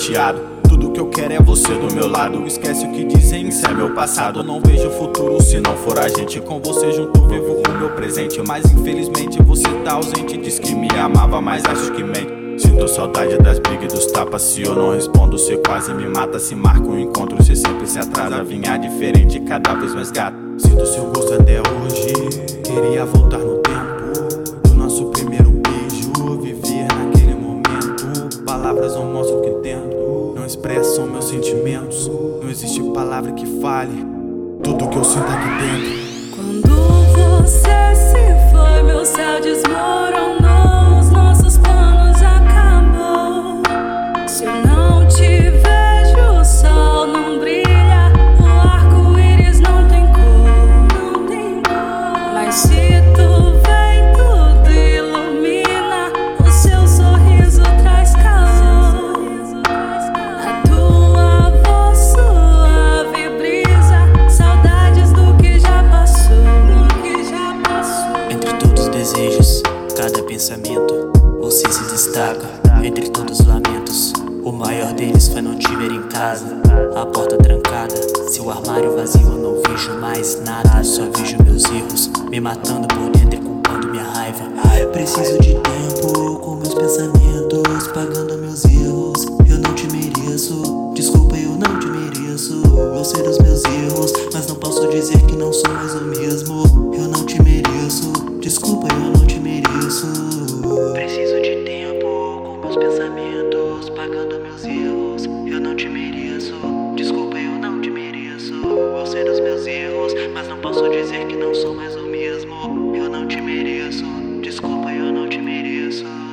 chateado. Tudo que eu quero é você do meu lado. Esquece o que dizem, isso é meu passado. Eu não vejo futuro se não for a gente. Com você junto vivo o meu presente. Mas infelizmente você tá ausente. Diz que me amava, mas acho que mente. Sinto saudade das brigas e dos tapas. Se eu não respondo, cê quase me mata. Se marca um encontro, cê sempre se atrasa. Vinha diferente, cada vez mais gato. Sinto seu gosto até hoje. Queria voltar no tempo do nosso primeiro beijo. Viver naquele momento. Palavras não mostram o que tento, não expressam meus sentimentos. Não existe palavra que fale tudo que eu sinto aqui dentro. Quando você se foi, meu céu desmoronou. Os nossos planos acabou. Se eu não te vejo, o sol não brilha. O arco-íris não tem cor. Mas se tu vem, tudo ilumina. O seu sorriso traz calor. A tua voz suave brisa. Saudades do que já passou. Entre todos os desejos, cada pensamento, você se destaca. Entre todos os lamentos, o maior deles foi não te ver em casa. A porta trancada, seu armário vazio, eu não vejo mais nada. Só vejo meus erros, me matando por dentro e culpando minha raiva. Preciso de tempo com meus pensamentos, pagando meus erros. Eu não te mereço, desculpa, eu não te mereço. Eu sei dos meus erros, mas não posso dizer que não sou mais o mesmo. Eu não te mereço, desculpa, eu não te mereço. Preciso de tempo com meus pensamentos, pagando meus erros. Eu não te mereço, desculpa, eu não te mereço. Eu sei dos meus erros, mas não posso dizer que não sou mais o mesmo. Eu não te mereço, desculpa, eu não te mereço.